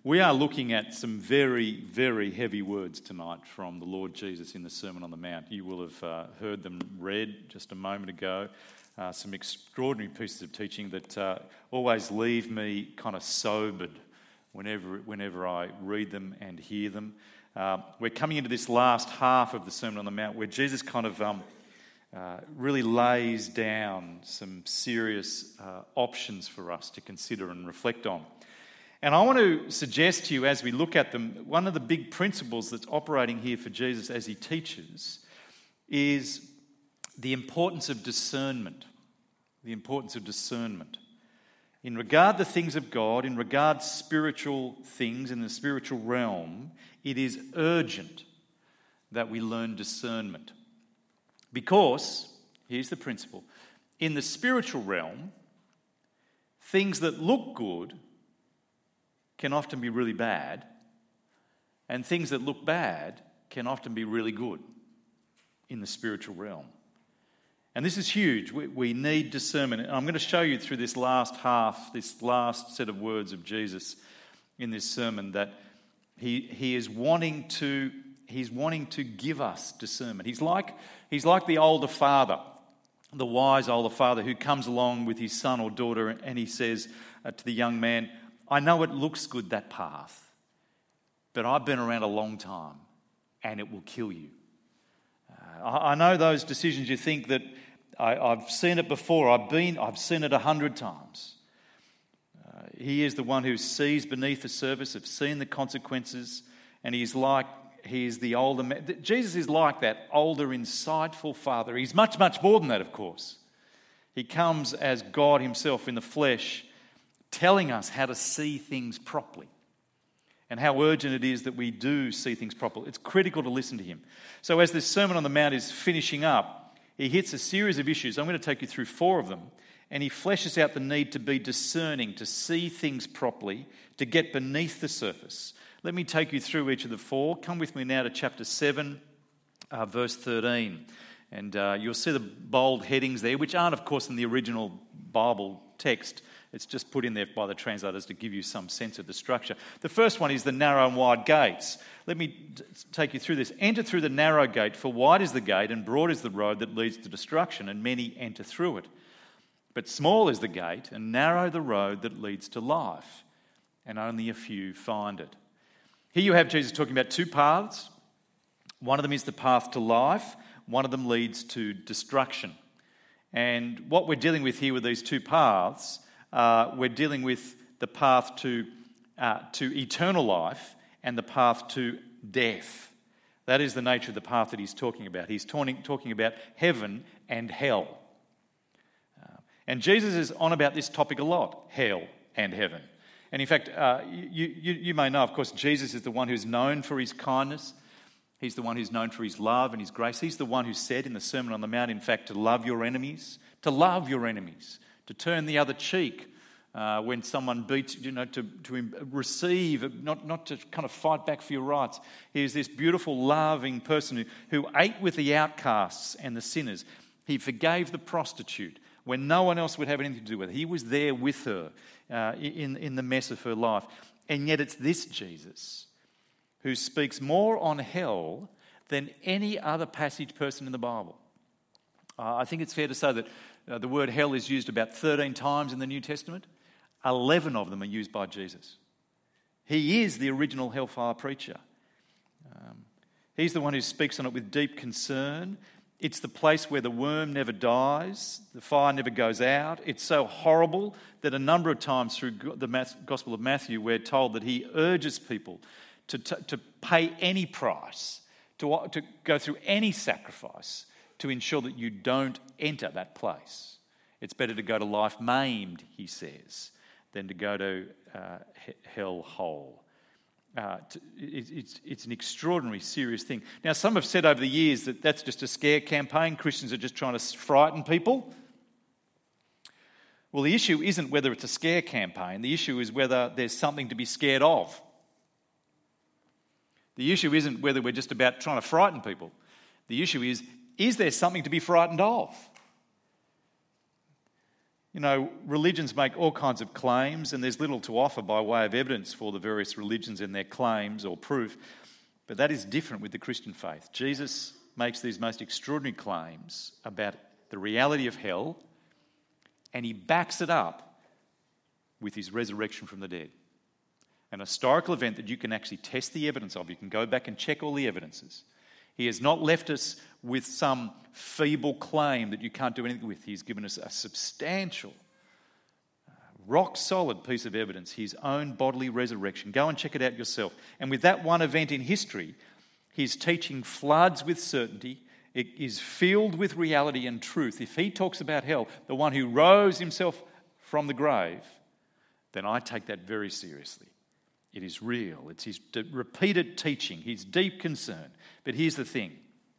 We are looking at some very, very heavy words tonight from the Lord Jesus in the Sermon on the Mount. You will have heard them read just a moment ago. Some extraordinary pieces of teaching that always leave me kind of sobered whenever I read them and hear them. We're coming into this last half of the Sermon on the Mount where Jesus kind of really lays down some serious options for us to consider and reflect on. And I want to suggest to you as we look at them, one of the big principles that's operating here for Jesus as he teaches is the importance of discernment. The importance of discernment. In regard to things of God, in regard to spiritual things in the spiritual realm, it is urgent that we learn discernment. Because, here's the principle, in the spiritual realm, things that look good can often be really bad, and things that look bad can often be really good in the spiritual realm. And this is huge. We need discernment. And I'm going to show you through this last half, this last set of words of Jesus in this sermon, that he is wanting to give us discernment. He's like the older father, the wise older father who comes along with his son or daughter and he says to the young man, I know it looks good, that path, but I've been around a long time and it will kill you. I know those decisions you think that I've seen it before, I've seen it 100 times. He is the one who sees beneath the surface, have seen the consequences, and he's the older man. Jesus is like that older, insightful father. He's much, much more than that, of course. He comes as God himself in the flesh, telling us how to see things properly and how urgent it is that we do see things properly. It's critical to listen to him. So as this Sermon on the Mount is finishing up, he hits a series of issues. I'm going to take you through 4 of them, and he fleshes out the need to be discerning, to see things properly, to get beneath the surface. Let me take you through each of the 4. Come with me now to chapter 7, verse 13. And you'll see the bold headings there, which aren't, of course, in the original Bible text. It's just put in there by the translators to give you some sense of the structure. The first one is the narrow and wide gates. Let me take you through this. Enter through the narrow gate, for wide is the gate and broad is the road that leads to destruction, and many enter through it. But small is the gate and narrow the road that leads to life, and only a few find it. Here you have Jesus talking about 2 paths. One of them is the path to life. One of them leads to destruction. And what we're dealing with here with these 2 paths, we're dealing with the path to eternal life and the path to death. That is the nature of the path that he's talking about. He's talking about heaven and hell. And Jesus is on about this topic a lot, hell and heaven. And in fact, you may know, of course, Jesus is the one who's known for his kindness. He's the one who's known for his love and his grace. He's the one who said in the Sermon on the Mount, in fact, to love your enemies, to turn the other cheek when someone beats you, to receive, not to kind of fight back for your rights. He is this beautiful, loving person who ate with the outcasts and the sinners. He forgave the prostitute when no one else would have anything to do with it. He was there with her in the mess of her life. And yet it's this Jesus who speaks more on hell than any other person in the Bible. I think it's fair to say that the word hell is used about 13 times in the New Testament. 11 of them are used by Jesus. He is the original hellfire preacher. He's the one who speaks on it with deep concern. It's the place where the worm never dies, the fire never goes out. It's so horrible that a number of times through the Gospel of Matthew, we're told that he urges people to pay any price, to go through any sacrifice to ensure that you don't enter that place. It's better to go to life maimed, he says, than to go to hell whole. It's an extraordinary, serious thing. Now, some have said over the years that that's just a scare campaign. Christians are just trying to frighten people. Well, the issue isn't whether it's a scare campaign. The issue is whether there's something to be scared of. The issue isn't whether we're just about trying to frighten people. The issue is there something to be frightened of? You know, religions make all kinds of claims, and there's little to offer by way of evidence for the various religions and their claims or proof. But that is different with the Christian faith. Jesus makes these most extraordinary claims about the reality of hell, and he backs it up with his resurrection from the dead. An historical event that you can actually test the evidence of. You can go back and check all the evidences. He has not left us with some feeble claim that you can't do anything with. He's given us a substantial, rock-solid piece of evidence, his own bodily resurrection. Go and check it out yourself. And with that one event in history, his teaching floods with certainty. It is filled with reality and truth. If he talks about hell, the one who rose himself from the grave, then I take that very seriously. It is real. It's his repeated teaching, his deep concern. But here's the thing.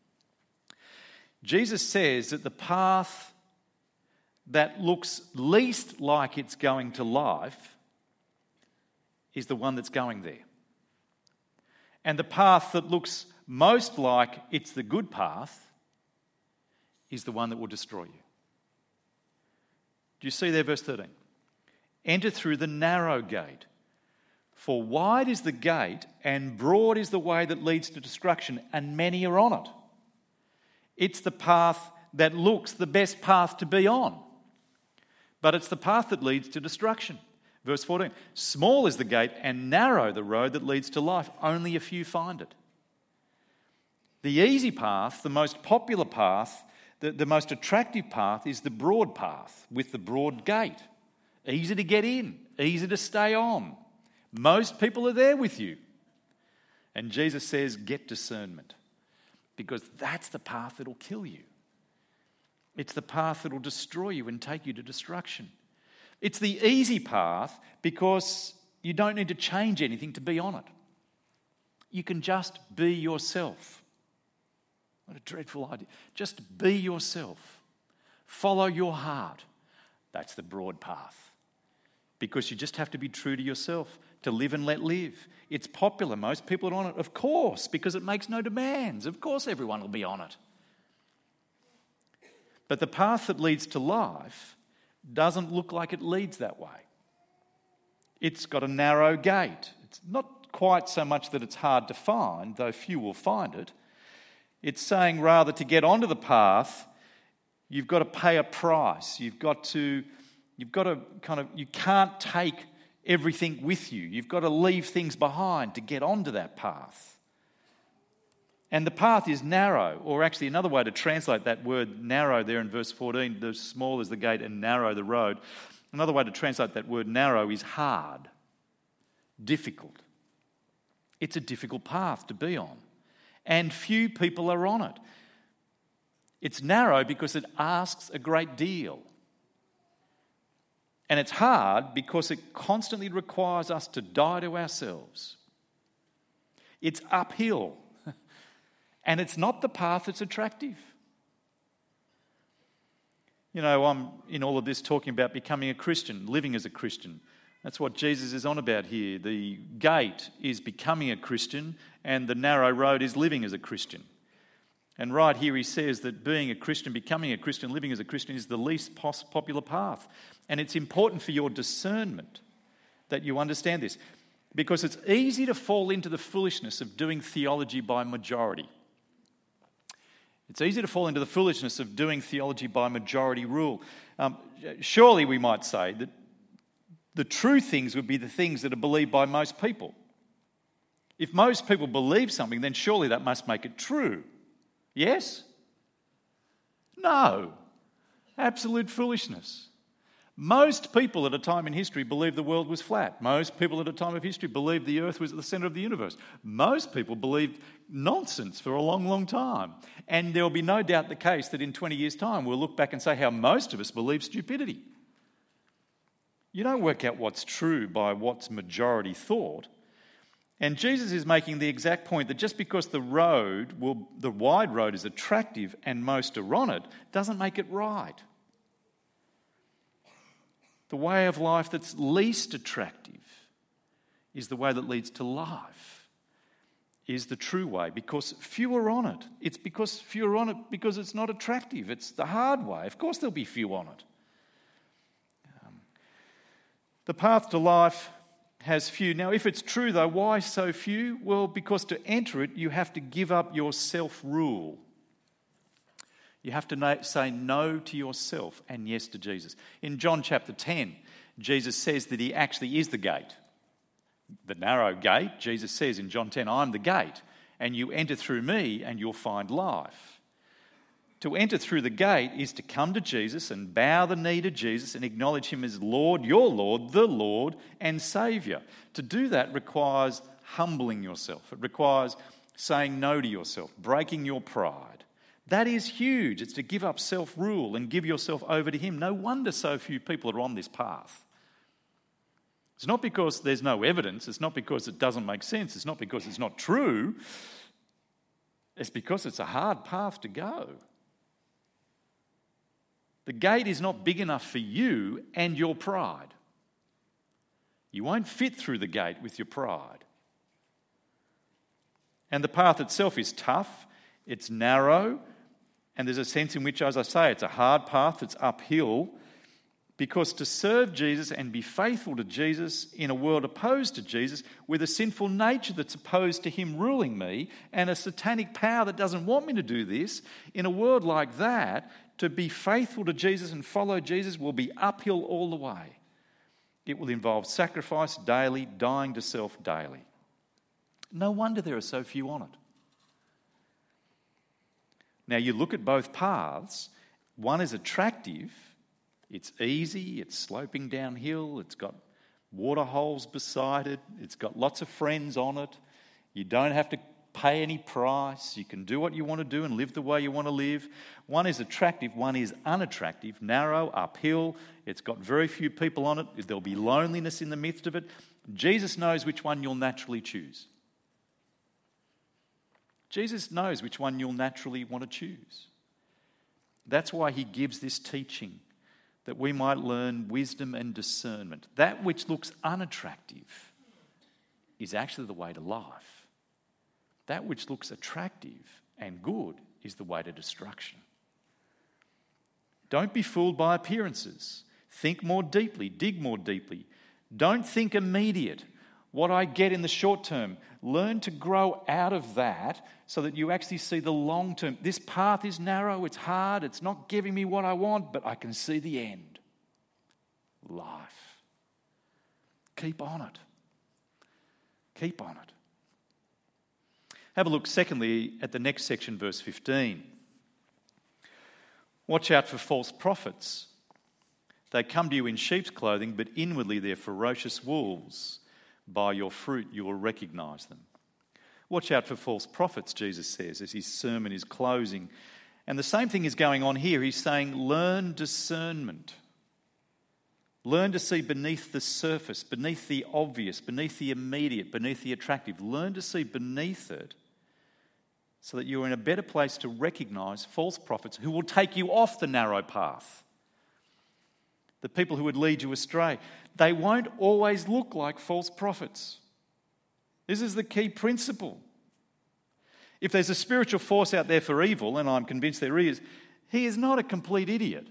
Jesus says that the path that looks least like it's going to life is the one that's going there. And the path that looks most like it's the good path is the one that will destroy you. Do you see there, verse 13? Enter through the narrow gate. For wide is the gate and broad is the way that leads to destruction, and many are on it. It's the path that looks the best path to be on, but it's the path that leads to destruction. Verse 14, small is the gate and narrow the road that leads to life. Only a few find it. The easy path, the most popular path, the most attractive path is the broad path with the broad gate. Easy to get in, easy to stay on. Most people are there with you. And Jesus says, get discernment, because that's the path that will kill you. It's the path that will destroy you and take you to destruction. It's the easy path because you don't need to change anything to be on it. You can just be yourself. What a dreadful idea. Just be yourself. Follow your heart. That's the broad path. Because you just have to be true to yourself, to live and let live. It's popular. Most people are on it, of course, because it makes no demands. Of course everyone will be on it. But the path that leads to life doesn't look like it leads that way. It's got a narrow gate. It's not quite so much that it's hard to find, though few will find it. It's saying rather to get onto the path, you've got to pay a price. You can't take everything with you. You've got to leave things behind to get onto that path. And the path is narrow, or actually another way to translate that word narrow there in verse 14, the small is the gate and narrow the road. Another way to translate that word narrow is hard, difficult. It's a difficult path to be on, and few people are on it. It's narrow because it asks a great deal. And it's hard because it constantly requires us to die to ourselves. It's uphill. And it's not the path that's attractive. You know, I'm in all of this talking about becoming a Christian, living as a Christian. That's what Jesus is on about here. The gate is becoming a Christian, and the narrow road is living as a Christian. And right here he says that being a Christian, becoming a Christian, living as a Christian is the least popular path. And it's important for your discernment that you understand this, because it's easy to fall into the foolishness of doing theology by majority. It's easy to fall into the foolishness of doing theology by majority rule. Surely we might say that the true things would be the things that are believed by most people. If most people believe something, then surely that must make it true. Yes? No. Absolute foolishness. Most people at a time in history believed the world was flat. Most people at a time of history believed the earth was at the centre of the universe. Most people believed nonsense for a long, long time. And there will be no doubt the case that in 20 years' time we'll look back and say how most of us believe stupidity. You don't work out what's true by what's majority thought. And Jesus is making the exact point that just because the wide road is attractive and most are on it, doesn't make it right. The way of life that's least attractive is the way that leads to life, is the true way, because few are on it. It's because few are on it because it's not attractive. It's the hard way. Of course there'll be few on it. The path to life has few. Now, if it's true, though, why so few? Well, because to enter it, you have to give up your self-rule. You have to say no to yourself and yes to Jesus. In John chapter 10, Jesus says that he actually is the gate. The narrow gate, Jesus says in John 10, I'm the gate, and you enter through me and you'll find life. To enter through the gate is to come to Jesus and bow the knee to Jesus and acknowledge him as Lord, your Lord, the Lord and Saviour. To do that requires humbling yourself. It requires saying no to yourself, breaking your pride. That is huge. It's to give up self-rule and give yourself over to him. No wonder so few people are on this path. It's not because there's no evidence. It's not because it doesn't make sense. It's not because it's not true. It's because it's a hard path to go. The gate is not big enough for you and your pride. You won't fit through the gate with your pride. And the path itself is tough, it's narrow, and there's a sense in which, as I say, it's a hard path, it's uphill, because to serve Jesus and be faithful to Jesus in a world opposed to Jesus, with a sinful nature that's opposed to him ruling me, and a satanic power that doesn't want me to do this, in a world like that, to be faithful to Jesus and follow Jesus will be uphill all the way. It will involve sacrifice daily, dying to self daily. No wonder there are so few on it. Now you look at both paths, one is attractive, it's easy, it's sloping downhill, it's got water holes beside it, it's got lots of friends on it, you don't have to pay any price, you can do what you want to do and live the way you want to live. One is attractive, one is unattractive, narrow, uphill, it's got very few people on it, there'll be loneliness in the midst of it. Jesus knows which one you'll naturally choose. Jesus knows which one you'll naturally want to choose. That's why he gives this teaching, that we might learn wisdom and discernment. That which looks unattractive is actually the way to life. That which looks attractive and good is the way to destruction. Don't be fooled by appearances. Think more deeply, dig more deeply. Don't think immediate, what I get in the short term. Learn to grow out of that so that you actually see the long term. This path is narrow, it's hard, it's not giving me what I want, but I can see the end. Life. Keep on it. Keep on it. Have a look, secondly, at the next section, verse 15. Watch out for false prophets. They come to you in sheep's clothing, but inwardly they're ferocious wolves. By your fruit you will recognise them. Watch out for false prophets, Jesus says, as his sermon is closing. And the same thing is going on here. He's saying, learn discernment. Learn to see beneath the surface, beneath the obvious, beneath the immediate, beneath the attractive. Learn to see beneath it so that you're in a better place to recognise false prophets who will take you off the narrow path. The people who would lead you astray. They won't always look like false prophets. This is the key principle. If there's a spiritual force out there for evil, and I'm convinced there is, he is not a complete idiot.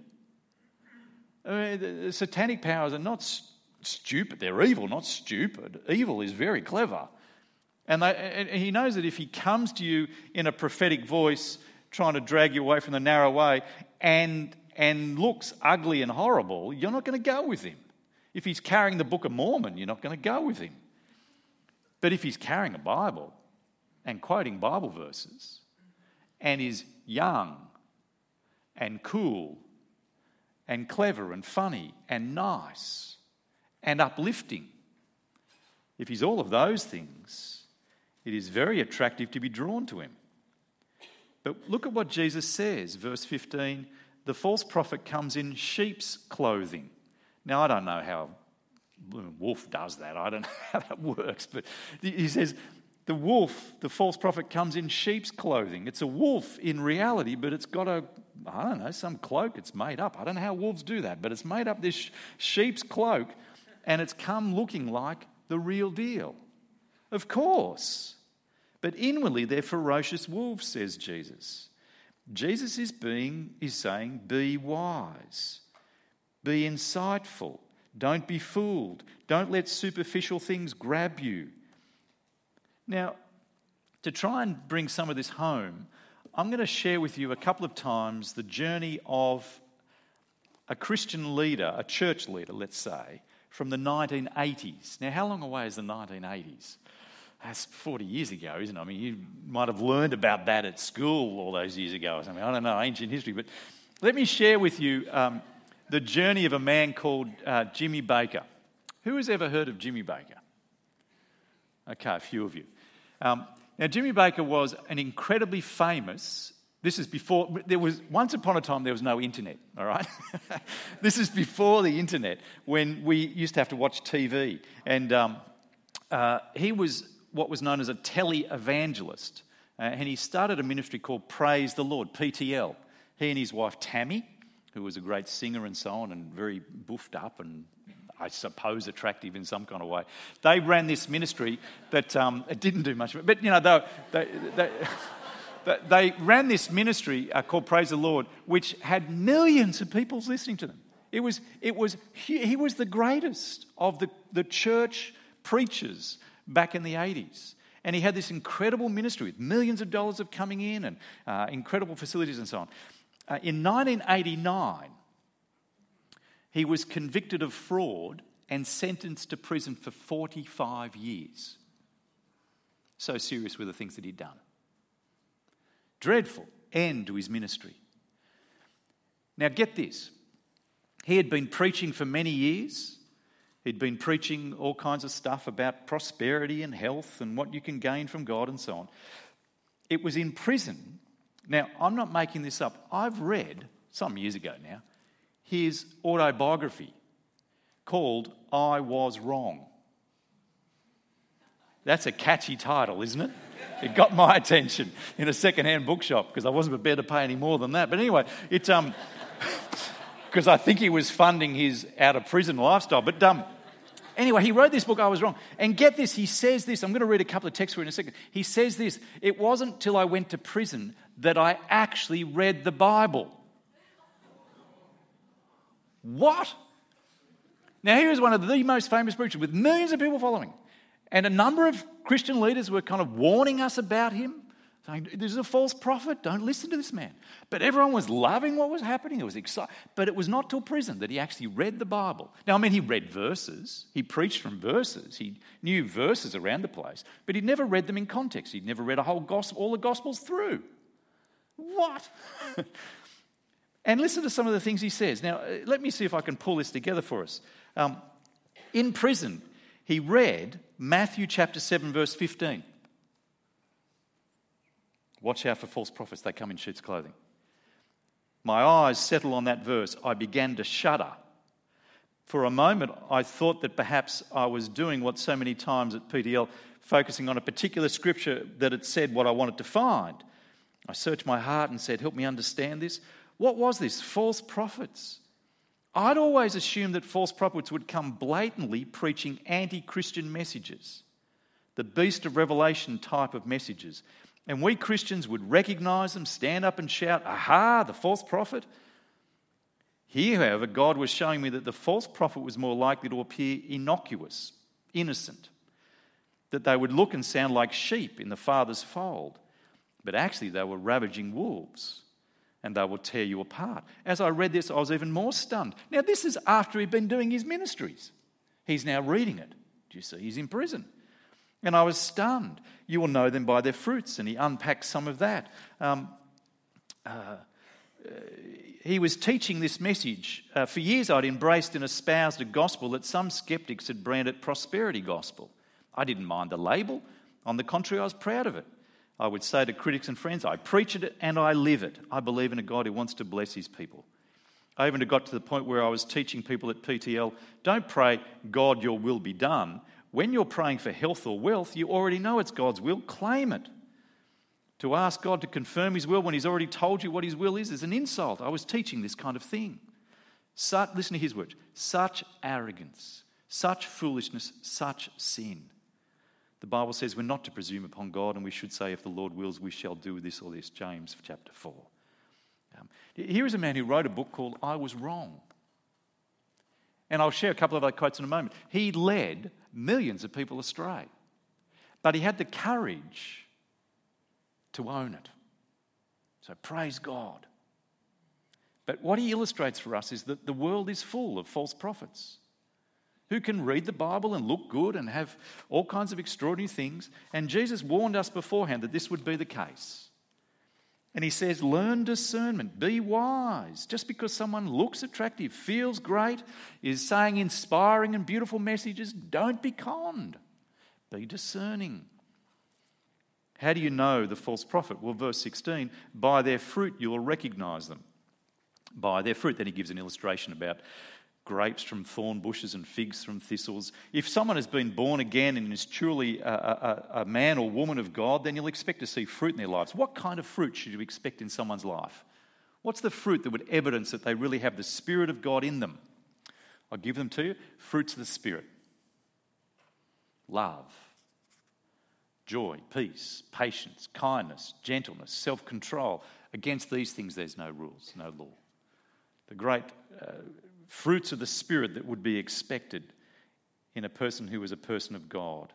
The satanic powers are not stupid. They're evil, not stupid. Evil is very clever. And he knows that if he comes to you in a prophetic voice, trying to drag you away from the narrow way, and looks ugly and horrible, you're not going to go with him. If he's carrying the Book of Mormon, you're not going to go with him. But if he's carrying a Bible and quoting Bible verses and is young and cool and clever and funny and nice and uplifting, if he's all of those things, it is very attractive to be drawn to him. But look at what Jesus says, verse 15, the false prophet comes in sheep's clothing. Now, I don't know how wolf does that. I don't know how that works. But he says the wolf, the false prophet, comes in sheep's clothing. It's a wolf in reality, but it's got some cloak it's made up. I don't know how wolves do that, but it's made up this sheep's cloak, and it's come looking like the real deal. Of course. But inwardly they're ferocious wolves, says Jesus. Jesus is saying, be wise, be insightful, Don't be fooled. Don't let superficial things grab you. Now, to try and bring some of this home, I'm going to share with you a couple of times the journey of a Christian leader, a church leader, let's say, from the 1980s. Now, how long away is the 1980s? That's 40 years ago, isn't it? I mean, you might have learned about that at school all those years ago or something. I don't know, ancient history. But let me share with you the journey of a man called Jimmy Baker. Who has ever heard of Jimmy Baker? Okay, a few of you. Now, Jimmy Baker was an incredibly famous... This is before... Once upon a time, there was no internet, all right? This is before the internet, when we used to have to watch TV. And he was what was known as a tele-evangelist. And he started a ministry called Praise the Lord, PTL. He and his wife, Tammy, who was a great singer and so on, and very buffed up and I suppose attractive in some kind of way. They ran this ministry that it didn't do much of it. But, you know, they ran this ministry called Praise the Lord, which had millions of people listening to them. He was the greatest of the church preachers back in the 80s. And he had this incredible ministry with millions of dollars of coming in and incredible facilities and so on. In 1989, he was convicted of fraud and sentenced to prison for 45 years. So serious were the things that he'd done. Dreadful end to his ministry. Now get this. He had been preaching for many years. He'd been preaching all kinds of stuff about prosperity and health and what you can gain from God and so on. It was in prison. Now, I'm not making this up. I've read, some years ago now, his autobiography called I Was Wrong. That's a catchy title, isn't it? It got my attention in a second-hand bookshop because I wasn't prepared to pay any more than that. But anyway, it's because I think he was funding his out-of-prison lifestyle. But anyway, he wrote this book, I Was Wrong. And get this, he says this. I'm going to read a couple of texts for you in a second. He says this: it wasn't till I went to prison that I actually read the Bible. What? Now, he was one of the most famous preachers with millions of people following. And a number of Christian leaders were kind of warning us about him, saying, this is a false prophet, don't listen to this man. But everyone was loving what was happening. It was exciting. But it was not till prison that he actually read the Bible. Now, I mean, he read verses. He preached from verses. He knew verses around the place. But he'd never read them in context. He'd never read all the Gospels through. What? And listen to some of the things he says. Now, let me see if I can pull this together for us. In prison, he read Matthew chapter 7, verse 15. Watch out for false prophets, they come in sheep's clothing. My eyes settled on that verse. I began to shudder. For a moment, I thought that perhaps I was doing what so many times at PTL, focusing on a particular scripture that had said what I wanted to find. I searched my heart and said, help me understand this. What was this? False prophets. I'd always assumed that false prophets would come blatantly preaching anti-Christian messages, the beast of Revelation type of messages. And we Christians would recognise them, stand up and shout, aha, the false prophet. Here, however, God was showing me that the false prophet was more likely to appear innocuous, innocent, that they would look and sound like sheep in the Father's fold, but actually they were ravaging wolves. And they will tear you apart. As I read this, I was even more stunned. Now, this is after he'd been doing his ministries. He's now reading it. Do you see? He's in prison. And I was stunned. You will know them by their fruits. And he unpacked some of that. He was teaching this message. For years, I'd embraced and espoused a gospel that some skeptics had branded prosperity gospel. I didn't mind the label. On the contrary, I was proud of it. I would say to critics and friends, I preach it and I live it. I believe in a God who wants to bless his people. I even got to the point where I was teaching people at PTL, don't pray, God, your will be done. When you're praying for health or wealth, you already know it's God's will. Claim it. To ask God to confirm his will when he's already told you what his will is an insult. I was teaching this kind of thing. Listen to his words. Such arrogance, such foolishness, such sin. The Bible says we're not to presume upon God, and we should say, if the Lord wills, we shall do this or this. James chapter 4. Here is a man who wrote a book called I Was Wrong. And I'll share a couple of other quotes in a moment. He led millions of people astray. But he had the courage to own it. So praise God. But what he illustrates for us is that the world is full of false prophets who can read the Bible and look good and have all kinds of extraordinary things. And Jesus warned us beforehand that this would be the case. And he says, learn discernment, be wise. Just because someone looks attractive, feels great, is saying inspiring and beautiful messages, don't be conned. Be discerning. How do you know the false prophet? Well, verse 16, by their fruit you will recognise them. By their fruit. Then he gives an illustration about grapes from thorn bushes and figs from thistles. If someone has been born again and is truly a man or woman of God, then you'll expect to see fruit in their lives. What kind of fruit should you expect in someone's life? What's the fruit that would evidence that they really have the Spirit of God in them? I'll give them to you. Fruits of the Spirit. Love, joy, peace, patience, kindness, gentleness, self-control. Against these things there's no rules, no law. The great fruits of the Spirit that would be expected in a person who is a person of God.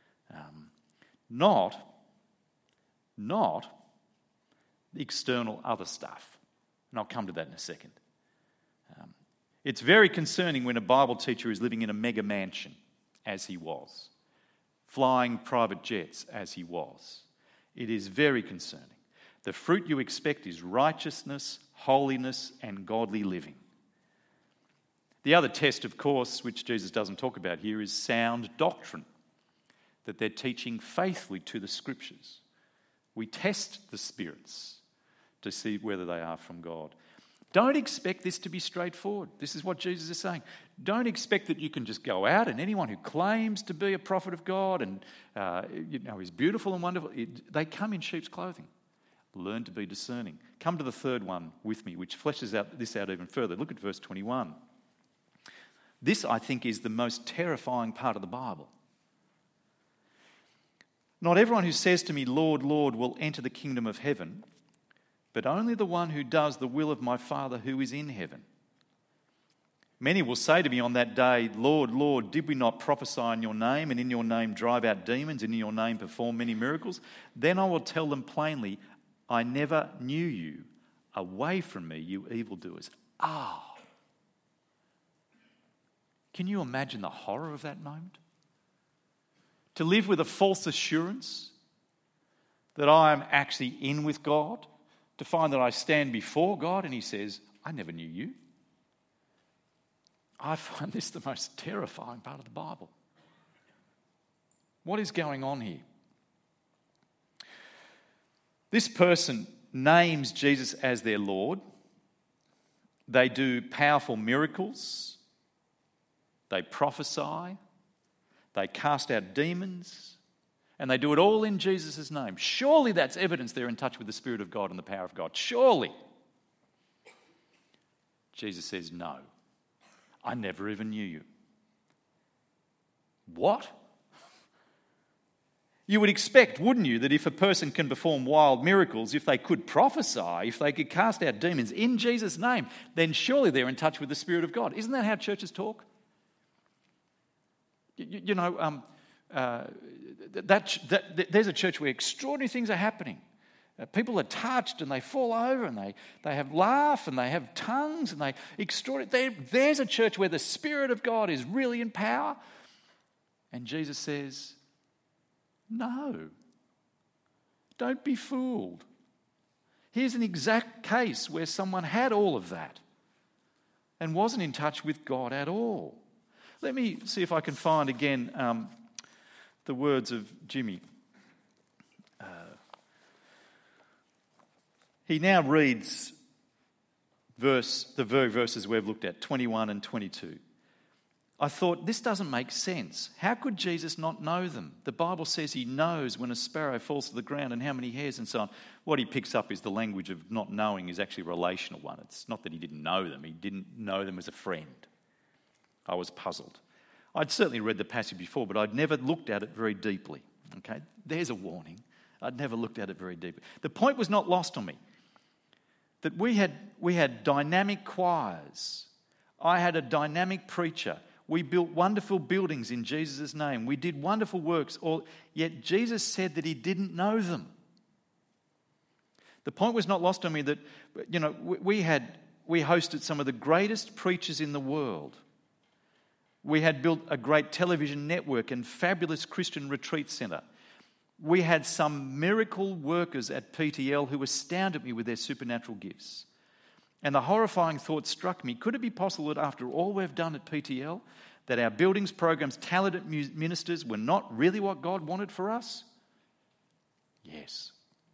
Not the external other stuff. And I'll come to that in a second. It's very concerning when a Bible teacher is living in a mega mansion, as he was, flying private jets, as he was. It is very concerning. The fruit you expect is righteousness, holiness, and godly living. The other test, of course, which Jesus doesn't talk about here, is sound doctrine, that they're teaching faithfully to the Scriptures. We test the spirits to see whether they are from God. Don't expect this to be straightforward. This is what Jesus is saying. Don't expect that you can just go out and anyone who claims to be a prophet of God and is beautiful and wonderful, they come in sheep's clothing. Learn to be discerning. Come to the third one with me, which fleshes this out even further. Look at verse 21. This, I think, is the most terrifying part of the Bible. Not everyone who says to me, Lord, Lord, will enter the kingdom of heaven, but only the one who does the will of my Father who is in heaven. Many will say to me on that day, Lord, Lord, did we not prophesy in your name, and in your name drive out demons, and in your name perform many miracles? Then I will tell them plainly, I never knew you. Away from me, you evildoers. Can you imagine the horror of that moment? To live with a false assurance that I am actually in with God, to find that I stand before God and he says, I never knew you. I find this the most terrifying part of the Bible. What is going on here? This person names Jesus as their Lord. They do powerful miracles. They prophesy. They cast out demons. And they do it all in Jesus' name. Surely that's evidence they're in touch with the Spirit of God and the power of God. Surely. Jesus says, no, I never even knew you. What? You would expect, wouldn't you, that if a person can perform wild miracles, if they could prophesy, if they could cast out demons in Jesus' name, then surely they're in touch with the Spirit of God. Isn't that how churches talk? There's a church where extraordinary things are happening. People are touched and they fall over and they have laugh and they have tongues and they extraordinary. There's a church where the Spirit of God is really in power. And Jesus says, no, don't be fooled. Here's an exact case where someone had all of that and wasn't in touch with God at all. Let me see if I can find again the words of Jimmy. He now reads the very verses we've looked at, 21 and 22. I thought, this doesn't make sense. How could Jesus not know them? The Bible says he knows when a sparrow falls to the ground and how many hairs and so on. What he picks up is the language of not knowing is actually a relational one. It's not that he didn't know them. He didn't know them as a friend. I was puzzled. I'd certainly read the passage before, but I'd never looked at it very deeply. Okay, there's a warning. I'd never looked at it very deeply. The point was not lost on me that we had dynamic choirs I had a dynamic preacher. We built wonderful buildings in Jesus' name. We did wonderful works, yet Jesus said that he didn't know them. The point was not lost on me that, we hosted some of the greatest preachers in the world. We had built a great television network and fabulous Christian retreat centre. We had some miracle workers at PTL who astounded me with their supernatural gifts. And the horrifying thought struck me, could it be possible that after all we've done at PTL, that our buildings, programs, talented ministers were not really what God wanted for us? Yes.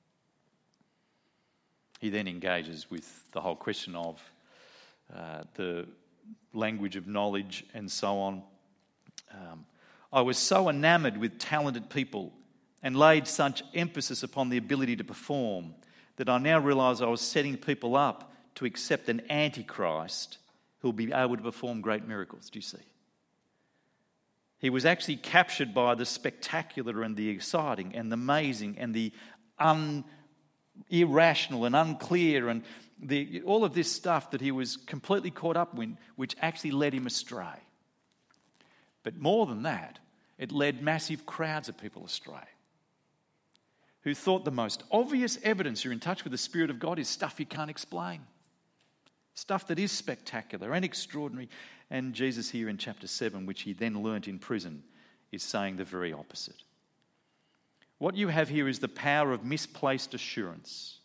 He then engages with the whole question of the language of knowledge and so on. I was so enamoured with talented people and laid such emphasis upon the ability to perform that I now realise I was setting people up to accept an antichrist who'll be able to perform great miracles. Do you see? He was actually captured by the spectacular and the exciting and the amazing and the irrational and unclear and all of this stuff that he was completely caught up in, which actually led him astray. But more than that, it led massive crowds of people astray who thought the most obvious evidence you're in touch with the Spirit of God is stuff you can't explain. Stuff that is spectacular and extraordinary. And Jesus here in chapter 7, which he then learnt in prison, is saying the very opposite. What you have here is the power of misplaced assurance.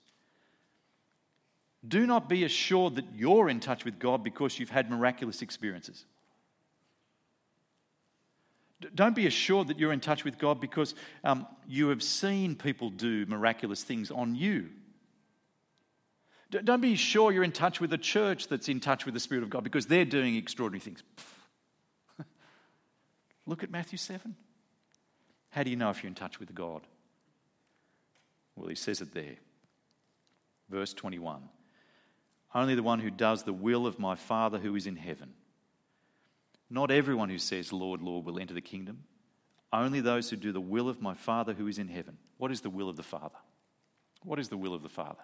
Do not be assured that you're in touch with God because you've had miraculous experiences. Don't be assured that you're in touch with God because you have seen people do miraculous things on you. Don't be sure you're in touch with a church that's in touch with the Spirit of God because they're doing extraordinary things. Look at Matthew 7. How do you know if you're in touch with God? Well, he says it there. Verse 21. Only the one who does the will of my Father who is in heaven. Not everyone who says, Lord, Lord, will enter the kingdom. Only those who do the will of my Father who is in heaven. What is the will of the Father? What is the will of the Father?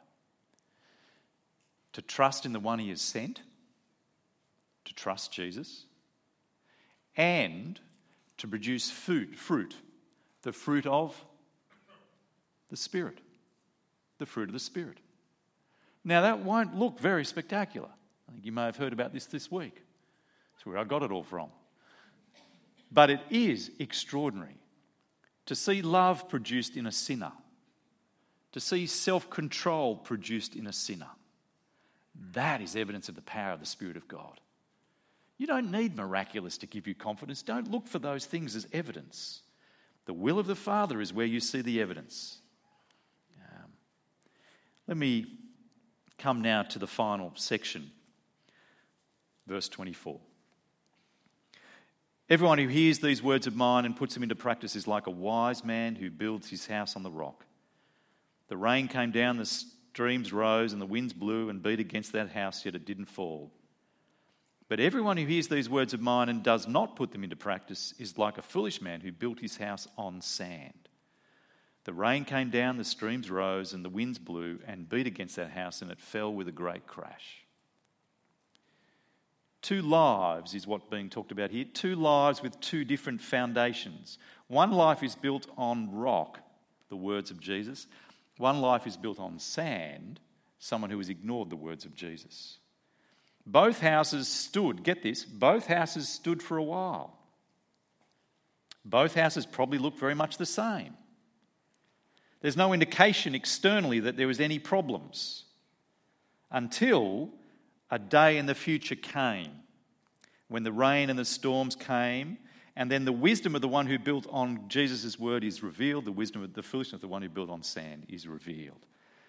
To trust in the one he has sent, to trust Jesus, and to produce fruit, the fruit of the Spirit, the fruit of the Spirit. Now that won't look very spectacular. I think you may have heard about this week. That's where I got it all from. But it is extraordinary to see love produced in a sinner, to see self-control produced in a sinner. That is evidence of the power of the Spirit of God. You don't need miraculous to give you confidence. Don't look for those things as evidence. The will of the Father is where you see the evidence. Let me come now to the final section, verse 24. Everyone who hears these words of mine and puts them into practice is like a wise man who builds his house on the rock. The rain came down, the streams rose, and the winds blew and beat against that house, yet it didn't fall. But everyone who hears these words of mine and does not put them into practice is like a foolish man who built his house on sand. The rain came down, the streams rose, and the winds blew and beat against that house, and it fell with a great crash. 2 lives is what's being talked about here. 2 lives with 2 different foundations. One life is built on rock, the words of Jesus. One life is built on sand, someone who has ignored the words of Jesus. Both houses stood, get this, both houses stood for a while. Both houses probably looked very much the same. There's no indication externally that there was any problems until a day in the future came when the rain and the storms came, and then the wisdom of the one who built on Jesus' word is revealed, the wisdom of the foolishness of the one who built on sand is revealed.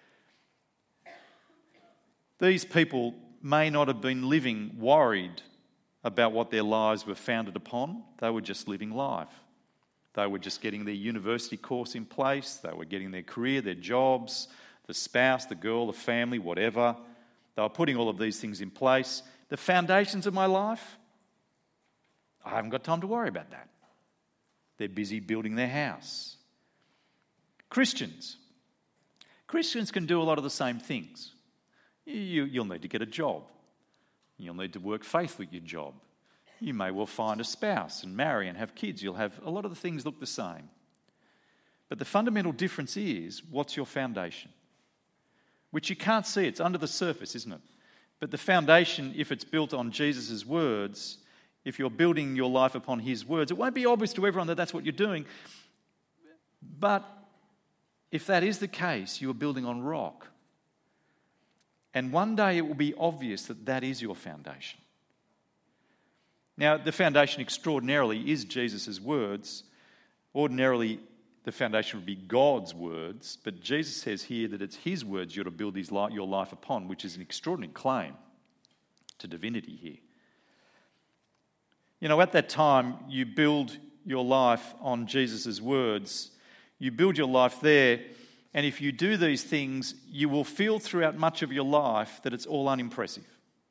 These people may not have been living worried about what their lives were founded upon. They were just living life. They were just getting their university course in place. They were getting their career, their jobs, the spouse, the girl, the family, whatever. They were putting all of these things in place. The foundations of my life, I haven't got time to worry about that. They're busy building their house. Christians can do a lot of the same things. You'll need to get a job. You'll need to work faithfully at your job. You may well find a spouse and marry and have kids. You'll have a lot of the things look the same. But the fundamental difference is, what's your foundation? Which you can't see. It's under the surface, isn't it? But the foundation, if it's built on Jesus' words, if you're building your life upon his words, it won't be obvious to everyone that that's what you're doing. But if that is the case, you are building on rock. And one day it will be obvious that that is your foundation. Now, the foundation extraordinarily is Jesus' words. Ordinarily, the foundation would be God's words, but Jesus says here that it's his words you're to build your life upon, which is an extraordinary claim to divinity here. You know, at that time, you build your life on Jesus' words. You build your life there, and if you do these things, you will feel throughout much of your life that it's all unimpressive.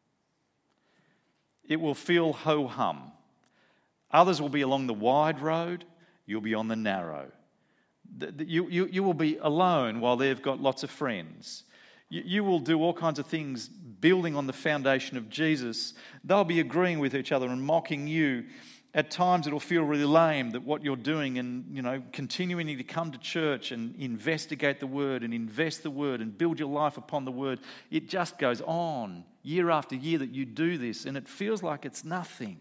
It will feel ho-hum. Others will be along the wide road, you'll be on the narrow. You will be alone while they've got lots of friends. You will do all kinds of things building on the foundation of Jesus. They'll be agreeing with each other and mocking you. At times it'll feel really lame that what you're doing and, you know, continuing to come to church and investigate the Word and invest the Word and build your life upon the Word. It just goes on year after year that you do this and it feels like it's nothing.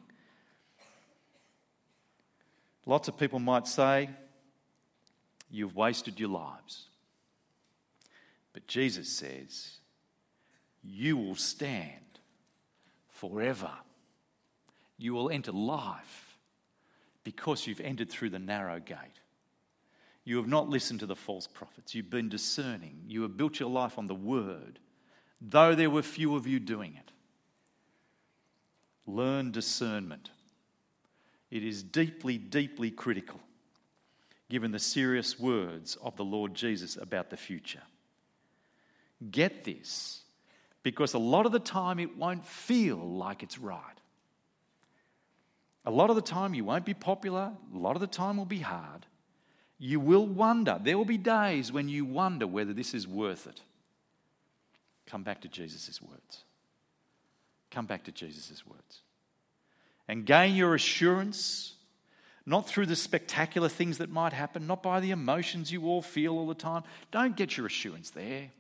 Lots of people might say, you've wasted your lives. But Jesus says, you will stand forever. You will enter life because you've entered through the narrow gate. You have not listened to the false prophets. You've been discerning. You have built your life on the Word, though there were few of you doing it. Learn discernment. It is deeply, deeply critical, given the serious words of the Lord Jesus about the future. Get this, because a lot of the time it won't feel like it's right. A lot of the time you won't be popular. A lot of the time will be hard. You will wonder. There will be days when you wonder whether this is worth it. Come back to Jesus' words. Come back to Jesus' words. And gain your assurance, not through the spectacular things that might happen, not by the emotions you all feel all the time. Don't get your assurance there.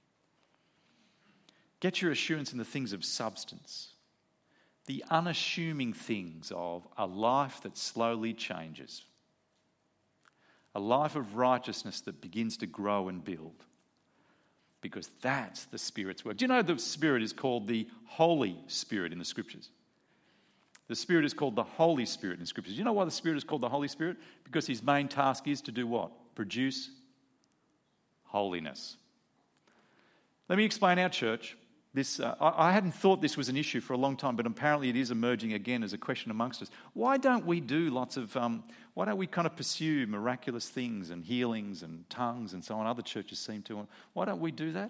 Get your assurance in the things of substance. The unassuming things of a life that slowly changes. A life of righteousness that begins to grow and build. Because that's the Spirit's work. Do you know the Spirit is called the Holy Spirit in the Scriptures? The Spirit is called the Holy Spirit in the Scriptures. Do you know why the Spirit is called the Holy Spirit? Because his main task is to do what? Produce holiness. Let me explain our church. I hadn't thought this was an issue for a long time, but apparently it is emerging again as a question amongst us. Why don't we do why don't we kind of pursue miraculous things and healings and tongues and so on? Other churches seem to. Why don't we do that?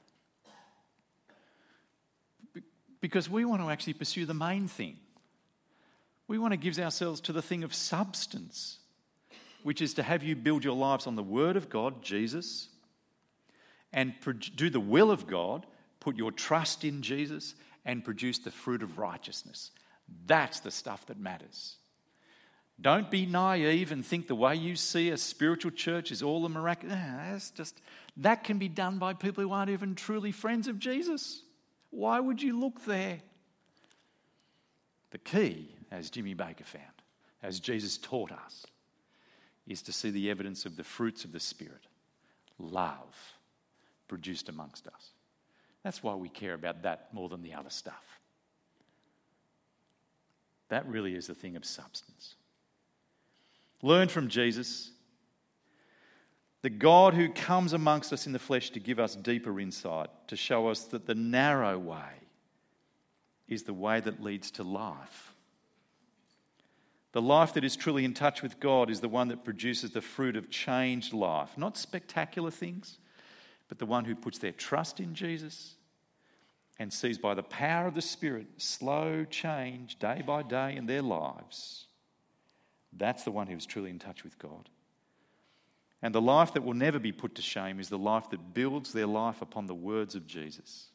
Because we want to actually pursue the main thing. We want to give ourselves to the thing of substance, which is to have you build your lives on the Word of God, Jesus, and do the will of God. Put your trust in Jesus and produce the fruit of righteousness. That's the stuff that matters. Don't be naive and think the way you see a spiritual church is all the miraculous. That can be done by people who aren't even truly friends of Jesus. Why would you look there? The key, as Jimmy Baker found, as Jesus taught us, is to see the evidence of the fruits of the Spirit. Love produced amongst us. That's why we care about that more than the other stuff. That really is the thing of substance. Learn from Jesus, the God who comes amongst us in the flesh to give us deeper insight, to show us that the narrow way is the way that leads to life. The life that is truly in touch with God is the one that produces the fruit of changed life, not spectacular things, but the one who puts their trust in Jesus and sees by the power of the Spirit slow change day by day in their lives. That's the one who's truly in touch with God. And the life that will never be put to shame is the life that builds their life upon the words of Jesus.